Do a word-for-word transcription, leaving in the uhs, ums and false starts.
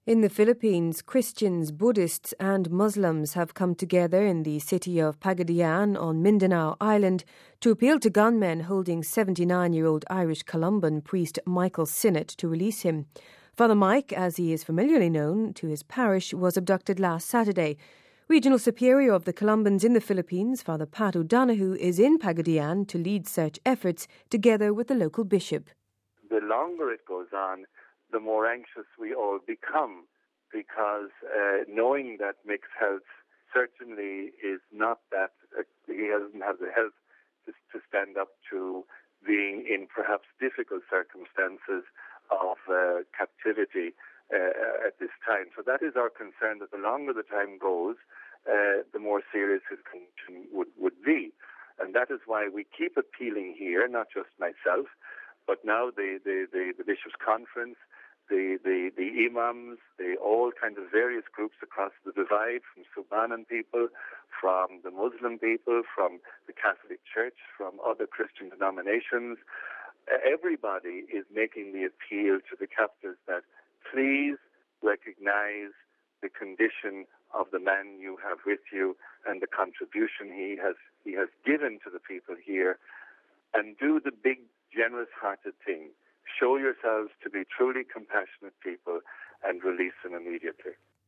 In the Philippines, Christians, Buddhists and Muslims have come together in the city of Pagadian on Mindanao Island to appeal to gunmen holding seventy-nine-year-old Irish Columban priest Michael Sinnott to release him. Father Mike, as he is familiarly known to his parish, was abducted last Saturday. Regional Superior of the Columbans in the Philippines, Father Pat O'Donoghue, is in Pagadian to lead search efforts together with the local bishop. The longer it goes on, the more anxious we all become, because uh, knowing that Mick's health certainly is not that, uh, he doesn't have the health to, to stand up to being in perhaps difficult circumstances of uh, captivity uh, at this time. So that is our concern, that the longer the time goes, uh, the more serious his condition would, would be. And that is why we keep appealing here, not just myself, but now the, the, the, the Bishops' Conference, the, the, the imams, the all kinds of various groups across the divide, from Subanan people, from the Muslim people, from the Catholic Church, from other Christian denominations. Everybody is making the appeal to the captors that please recognize the condition of the man you have with you and the contribution he has he has given to the people here, and do the big, generous-hearted thing. Show yourselves to be truly compassionate people and release him immediately.